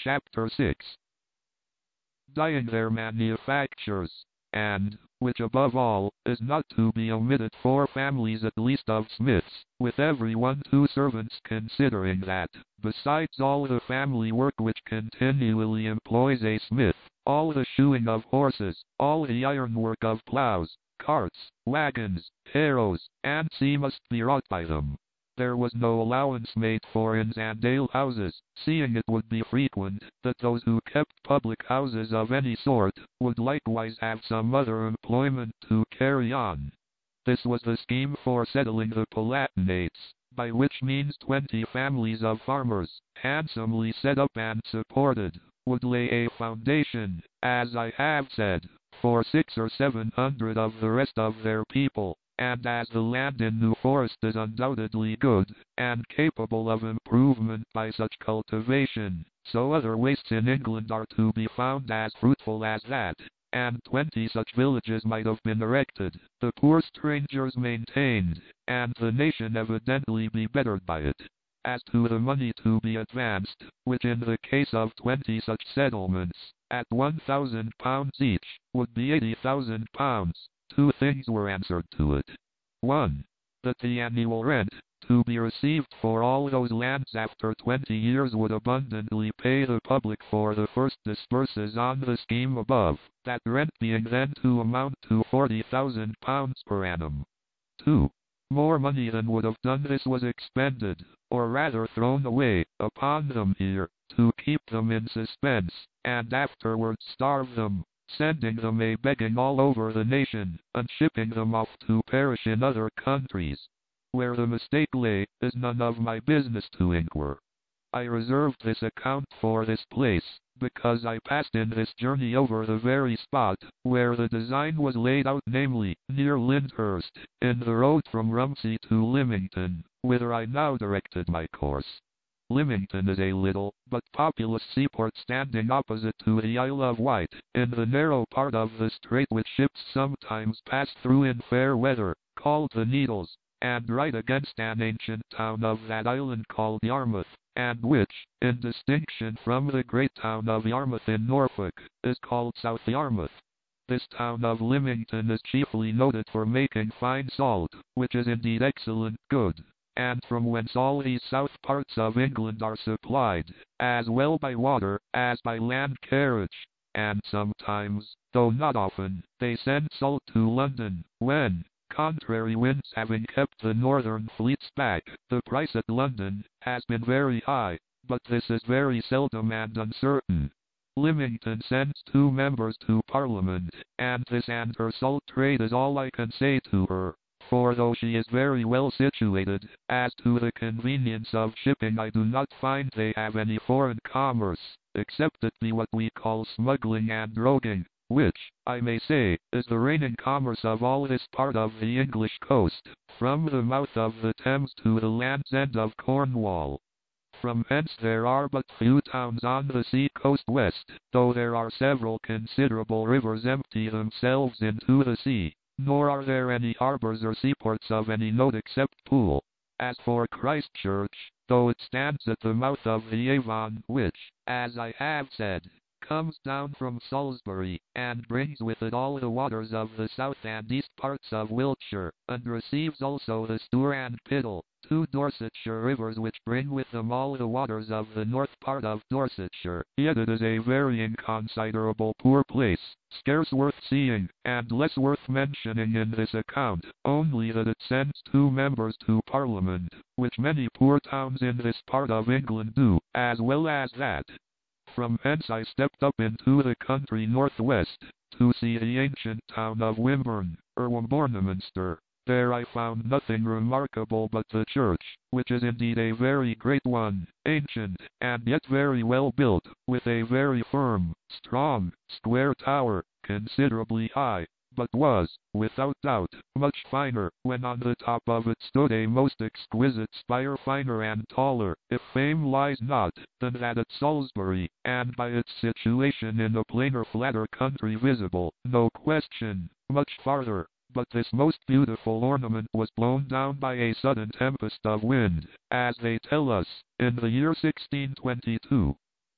Chapter 6. Dyeing their manufactures, and, which above all, is not to be omitted for families at least of smiths, with every 2 servants, considering that, besides all the family work which continually employs a smith, all the shoeing of horses, all the ironwork of ploughs, carts, wagons, harrows, and sea must be wrought by them. There was no allowance made for inns and alehouses, seeing it would be frequent that those who kept public houses of any sort would likewise have some other employment to carry on. This was the scheme for settling the Palatinates, by which means 20 families of farmers, handsomely set up and supported, would lay a foundation, as I have said, for 600 or 700 of the rest of their people. And as the land in New Forest is undoubtedly good, and capable of improvement by such cultivation, so other wastes in England are to be found as fruitful as that, and 20 such villages might have been erected, the poor strangers maintained, and the nation evidently be bettered by it. As to the money to be advanced, which in the case of 20 such settlements, at £1,000 each, would be £80,000, 2 things were answered to it. 1. That the annual rent, to be received for all those lands after 20 years would abundantly pay the public for the first disburses on the scheme above, that rent being then to amount to £40,000 per annum. 2. More money than would have done this was expended, or rather thrown away, upon them here, to keep them in suspense, and afterwards starve them, sending them a-begging all over the nation, and shipping them off to perish in other countries. Where the mistake lay, is none of my business to inquire. I reserved this account for this place, because I passed in this journey over the very spot where the design was laid out, namely, near Lyndhurst, in the road from Rumsey to Lymington, whither I now directed my course. Lymington is a little, but populous seaport standing opposite to the Isle of Wight, in the narrow part of the strait which ships sometimes pass through in fair weather, called the Needles, and right against an ancient town of that island called Yarmouth, and which, in distinction from the great town of Yarmouth in Norfolk, is called South Yarmouth. This town of Lymington is chiefly noted for making fine salt, which is indeed excellent good, and from whence all these south parts of England are supplied, as well by water as by land carriage, and sometimes, though not often, they send salt to London, when, contrary winds having kept the northern fleets back, the price at London has been very high, but this is very seldom and uncertain. Lymington sends 2 members to Parliament, and this and her salt trade is all I can say to her. For though she is very well situated, as to the convenience of shipping I do not find they have any foreign commerce, except it be what we call smuggling and droghing, which, I may say, is the reigning commerce of all this part of the English coast, from the mouth of the Thames to the Land's End of Cornwall. From hence there are but few towns on the sea coast west, though there are several considerable rivers empty themselves into the sea. Nor are there any harbours or seaports of any note except Poole. As for Christchurch, though it stands at the mouth of the Avon, which, as I have said, comes down from Salisbury, and brings with it all the waters of the south and east parts of Wiltshire, and receives also the Stour and Piddle, 2 Dorsetshire rivers which bring with them all the waters of the north part of Dorsetshire, yet it is a very inconsiderable poor place, scarce worth seeing, and less worth mentioning in this account, only that it sends 2 members to Parliament, which many poor towns in this part of England do, as well as that. From hence I stepped up into the country northwest, to see the ancient town of Wimborne, or Wimborneminster. There I found nothing remarkable but the church, which is indeed a very great one, ancient, and yet very well built, with a very firm, strong, square tower, considerably high, but was, without doubt, much finer, when on the top of it stood a most exquisite spire, finer and taller, if fame lies not, than that at Salisbury, and by its situation in a plainer flatter country visible, no question, much farther. But this most beautiful ornament was blown down by a sudden tempest of wind, as they tell us, in the year 1622.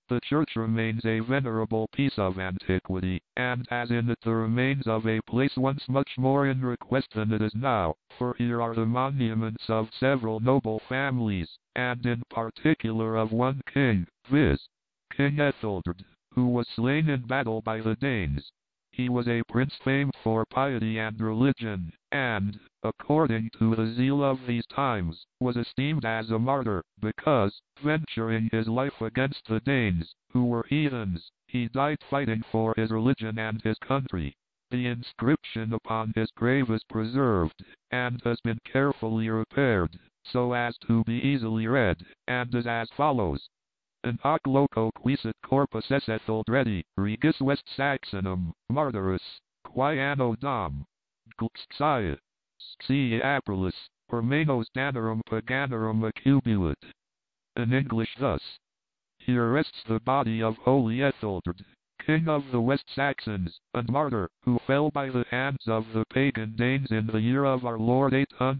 The church remains a venerable piece of antiquity, and has in it the remains of a place once much more in request than it is now, for here are the monuments of several noble families, and in particular of one king, viz. King Ethelred, who was slain in battle by the Danes. He was a prince famed for piety and religion, and, according to the zeal of these times, was esteemed as a martyr, because, venturing his life against the Danes, who were heathens, he died fighting for his religion and his country. The inscription upon his grave is preserved, and has been carefully repaired, so as to be easily read, and is as follows. In hoc loco quiescit corpus es Ethelredi, regis West Saxonum, martyrus, quae anno dom. Gluxia. Xia aprilis, Hermanos danorum paganorum accubuit. In English thus. Here rests the body of holy Ethelred, king of the West Saxons, and martyr, who fell by the hands of the pagan Danes in the year of our Lord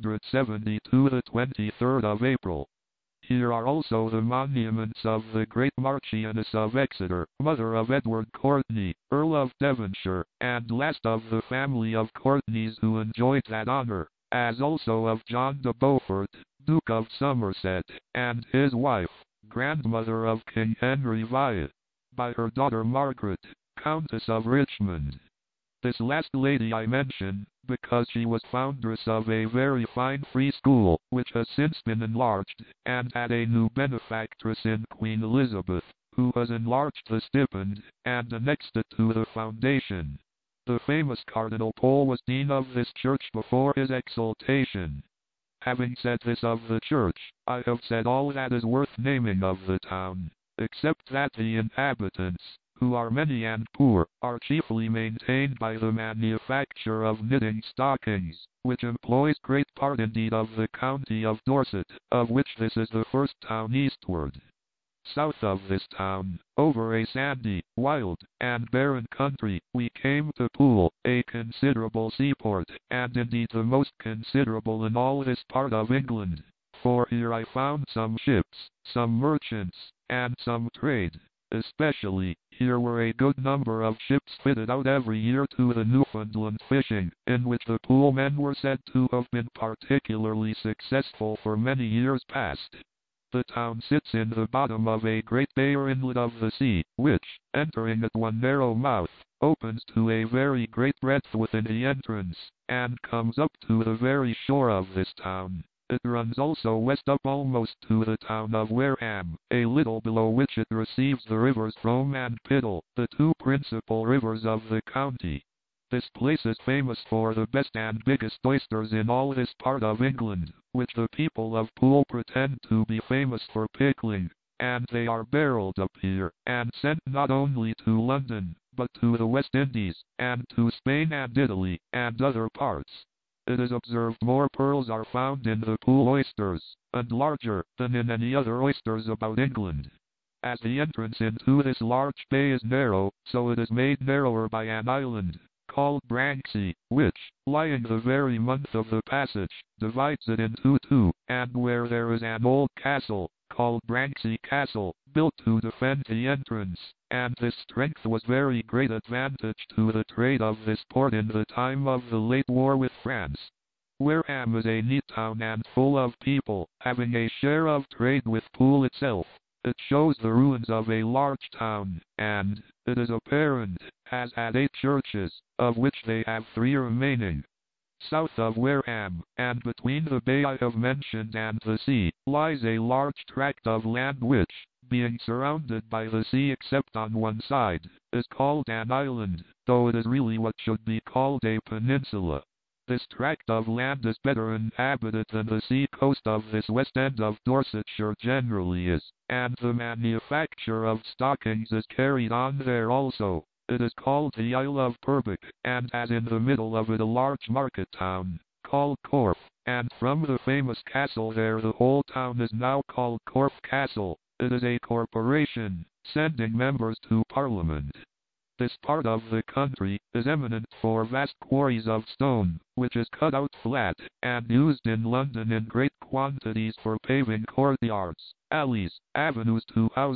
872, the 23rd of April. Here are also the monuments of the great Marchioness of Exeter, mother of Edward Courtenay, Earl of Devonshire, and last of the family of Courtenays who enjoyed that honour, as also of John de Beaufort, Duke of Somerset, and his wife, grandmother of King Henry Wyatt, by her daughter Margaret, Countess of Richmond. This last lady I mention, because she was foundress of a very fine free school, which has since been enlarged, and had a new benefactress in Queen Elizabeth, who has enlarged the stipend, and annexed it to the foundation. The famous Cardinal Pole was dean of this church before his exaltation. Having said this of the church, I have said all that is worth naming of the town, except that the inhabitants, who are many and poor, are chiefly maintained by the manufacture of knitting stockings, which employs great part indeed of the county of Dorset, of which this is the first town eastward. South of this town, over a sandy, wild, and barren country, we came to Poole, a considerable seaport, and indeed the most considerable in all this part of England, for here I found some ships, some merchants, and some trade. Especially, here were a good number of ships fitted out every year to the Newfoundland fishing, in which the Poole men were said to have been particularly successful for many years past. The town sits in the bottom of a great bay or inlet of the sea, which, entering at one narrow mouth, opens to a very great breadth within the entrance, and comes up to the very shore of this town. It runs also west up almost to the town of Wareham, a little below which it receives the rivers Frome and Piddle, the two principal rivers of the county. This place is famous for the best and biggest oysters in all this part of England, which the people of Poole pretend to be famous for pickling, and they are barreled up here, and sent not only to London, but to the West Indies, and to Spain and Italy, and other parts. It is observed more pearls are found in the Poole oysters, and larger, than in any other oysters about England. As the entrance into this large bay is narrow, so it is made narrower by an island, called Branksea, which, lying the very month of the passage, divides it into two, and where there is an old castle, called Branksea Castle, built to defend the entrance, and this strength was very great advantage to the trade of this port in the time of the late war with France. Wareham is a neat town and full of people, having a share of trade with Poole itself. It shows the ruins of a large town, and, it is apparent, has had 8 churches, of which they have 3 remaining. South of Wareham, and between the bay I have mentioned and the sea, lies a large tract of land which, being surrounded by the sea except on one side, is called an island, though it is really what should be called a peninsula. This tract of land is better inhabited than the sea coast of this west end of Dorsetshire generally is, and the manufacture of stockings is carried on there also. It is called the Isle of Purbeck, and has in the middle of it a large market town, called Corfe, and from the famous castle there the whole town is now called Corfe Castle. It is a corporation, sending members to Parliament. This part of the country is eminent for vast quarries of stone, which is cut out flat, and used in London in great quantities for paving courtyards, alleys, avenues to houses,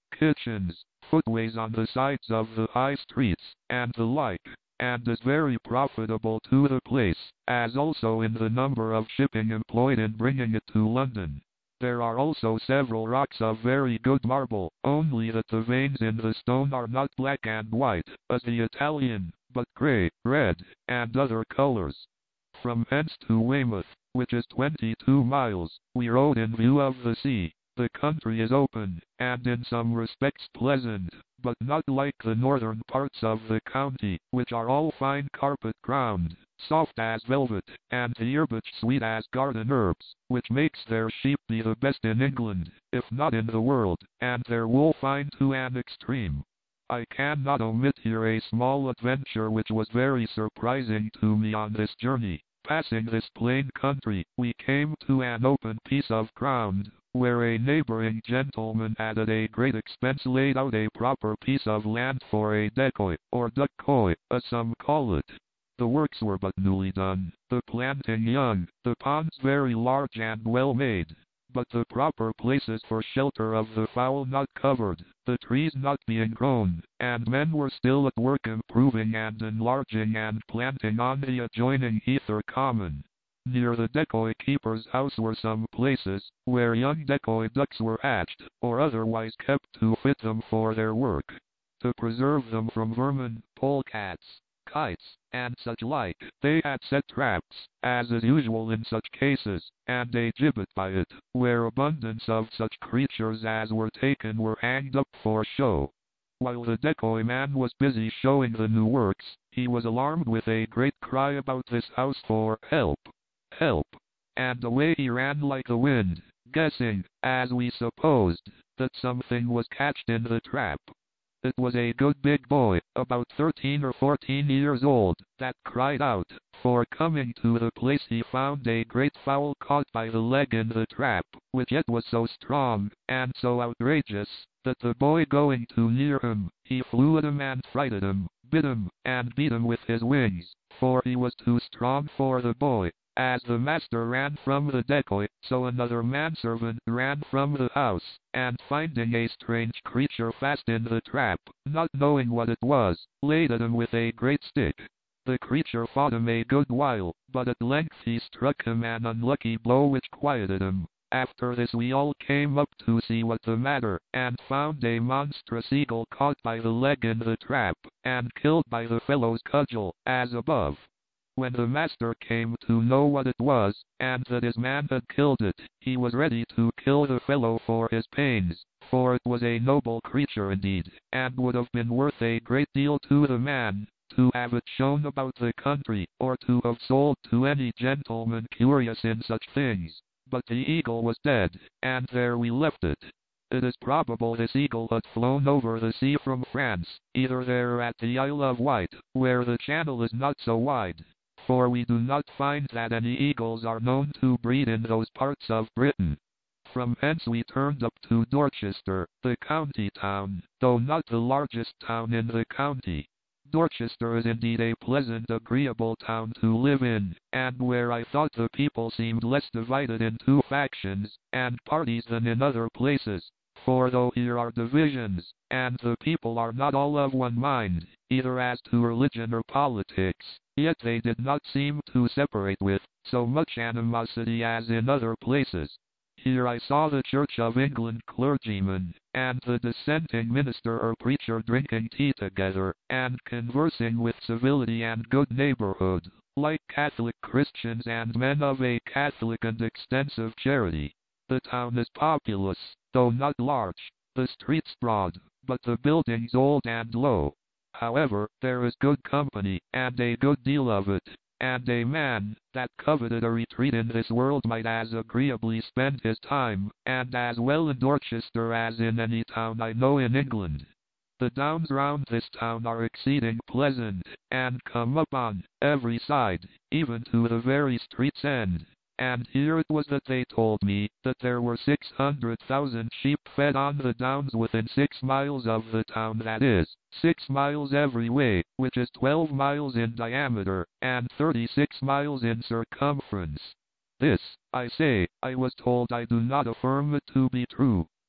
kitchens, footways on the sides of the high streets, and the like, and is very profitable to the place, as also in the number of shipping employed in bringing it to London. There are also several rocks of very good marble, only that the veins in the stone are not black and white, as the Italian, but grey, red, and other colors. From hence to Weymouth, which is 22 miles, we rode in view of the sea. The country is open, and in some respects pleasant, but not like the northern parts of the county, which are all fine carpet ground, soft as velvet, and the herbage sweet as garden herbs, which makes their sheep be the best in England, if not in the world, and their wool fine to an extreme. I cannot omit here a small adventure which was very surprising to me on this journey. Passing this plain country, we came to an open piece of ground, where a neighboring gentleman had at a great expense laid out a proper piece of land for a decoy, or duck-coy, as some call it. The works were but newly done, the planting young, the ponds very large and well made, but the proper places for shelter of the fowl not covered, the trees not being grown, and men were still at work improving and enlarging and planting on the adjoining heath or common. Near the decoy keeper's house were some places, where young decoy ducks were hatched, or otherwise kept to fit them for their work. To preserve them from vermin, polecats, kites, and such like, they had set traps, as is usual in such cases, and a gibbet by it, where abundance of such creatures as were taken were hanged up for show. While the decoy man was busy showing the new works, he was alarmed with a great cry about this house for help, help, and away he ran like the wind, guessing, as we supposed, that something was catched in the trap. It was a good big boy, about 13 or 14 years old, that cried out, for coming to the place he found a great fowl caught by the leg in the trap, which yet was so strong, and so outrageous, that the boy going too near him, he flew at him and frighted him, bit him, and beat him with his wings, for he was too strong for the boy. As the master ran from the decoy, so another manservant ran from the house, and finding a strange creature fast in the trap, not knowing what it was, laid at him with a great stick. The creature fought him a good while, but at length he struck him an unlucky blow which quieted him. After this we all came up to see what the matter, and found a monstrous eagle caught by the leg in the trap, and killed by the fellow's cudgel, as above. When the master came to know what it was, and that his man had killed it, he was ready to kill the fellow for his pains, for it was a noble creature indeed, and would have been worth a great deal to the man, to have it shown about the country, or to have sold to any gentleman curious in such things. But the eagle was dead, and there we left it. It is probable this eagle had flown over the sea from France, either there or at the Isle of Wight, where the channel is not so wide. For we do not find that any eagles are known to breed in those parts of Britain. From hence we turned up to Dorchester, the county town, though not the largest town in the county. Dorchester is indeed a pleasant, agreeable town to live in, and where I thought the people seemed less divided into factions and parties than in other places. For though here are divisions, and the people are not all of one mind, either as to religion or politics, yet they did not seem to separate with so much animosity as in other places. Here I saw the Church of England clergyman, and the dissenting minister or preacher drinking tea together, and conversing with civility and good neighborhood, like Catholic Christians and men of a Catholic and extensive charity. The town is populous, though not large, the streets broad, but the buildings old and low. However, there is good company, and a good deal of it, and a man that coveted a retreat in this world might as agreeably spend his time, and as well in Dorchester as in any town I know in England. The downs round this town are exceeding pleasant, and come up on every side, even to the very street's end. And here it was that they told me that there were 600,000 sheep fed on the downs within 6 miles of the town, that is, 6 miles every way, which is 12 miles in diameter, and 36 miles in circumference. This, I say, I was told. I do not affirm it to be true,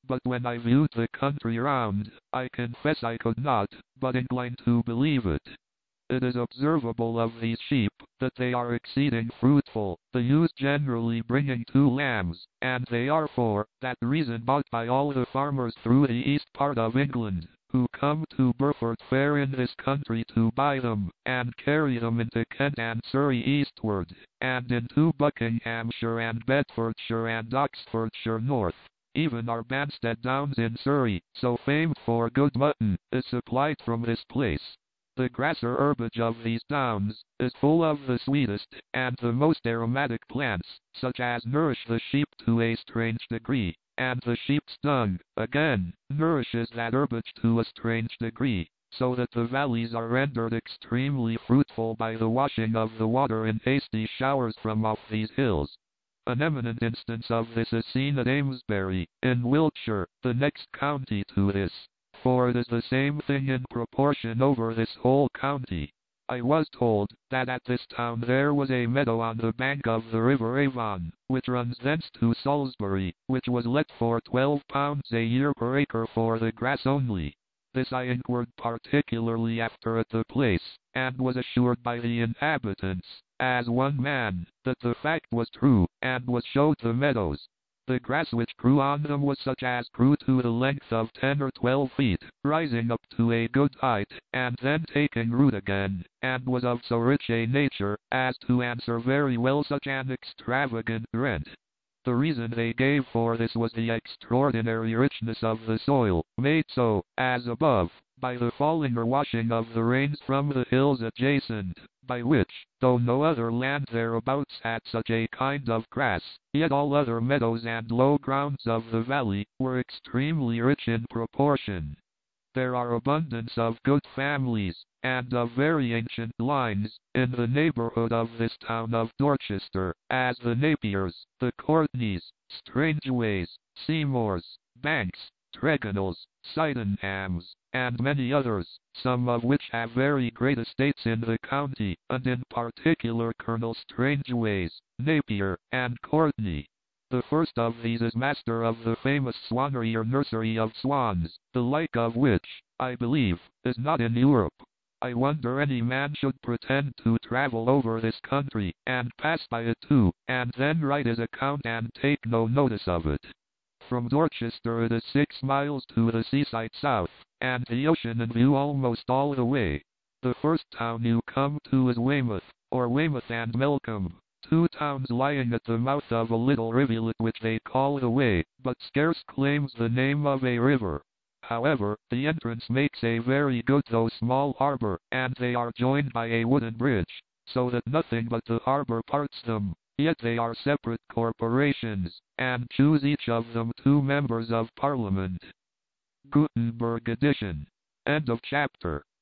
but when I viewed the country round, I confess I could not but incline to believe it. It is observable of these sheep, that they are exceeding fruitful, the ewes generally bringing 2 lambs, and they are for that reason bought by all the farmers through the east part of England, who come to Burford Fair in this country to buy them, and carry them into Kent and Surrey eastward, and into Buckinghamshire and Bedfordshire and Oxfordshire north. Even our Banstead Downs in Surrey, so famed for good mutton, is supplied from this place. The grass or herbage of these downs is full of the sweetest and the most aromatic plants, such as nourish the sheep to a strange degree, and the sheep's dung, again, nourishes that herbage to a strange degree, so that the valleys are rendered extremely fruitful by the washing of the water in hasty showers from off these hills. An eminent instance of this is seen at Amesbury, in Wiltshire, the next county to this, for it is the same thing in proportion over this whole county. I was told that at this town there was a meadow on the bank of the river Avon, which runs thence to Salisbury, which was let for £12 a year per acre for the grass only. This I inquired particularly after at the place, and was assured by the inhabitants, as one man, that the fact was true, and was showed the meadows. The grass which grew on them was such as grew to the length of 10 or 12 feet, rising up to a good height, and then taking root again, and was of so rich a nature, as to answer very well such an extravagant rent. The reason they gave for this was the extraordinary richness of the soil, made so, as above, by the falling or washing of the rains from the hills adjacent, by which, though no other land thereabouts had such a kind of grass, yet all other meadows and low grounds of the valley were extremely rich in proportion. There are abundance of good families, and of very ancient lines, in the neighbourhood of this town of Dorchester, as the Napiers, the Courtneys, Strangeways, Seymours, Banks, Tregonells, Sydenhams, and many others, some of which have very great estates in the county, and in particular Colonel Strangeways, Napier, and Courtney. The first of these is master of the famous swanery or nursery of swans, the like of which, I believe, is not in Europe. I wonder any man should pretend to travel over this country, and pass by it too, and then write his account and take no notice of it. From Dorchester it is 6 miles to the seaside south, and the ocean in view almost all the way. The first town you come to is Weymouth, or Weymouth and Melcombe, 2 towns lying at the mouth of a little rivulet which they call the Wey, but scarce claims the name of a river. However, the entrance makes a very good though small harbor, and they are joined by a wooden bridge, so that nothing but the harbor parts them, yet they are separate corporations, and choose each of them 2 members of Parliament. Gutenberg edition. End of chapter.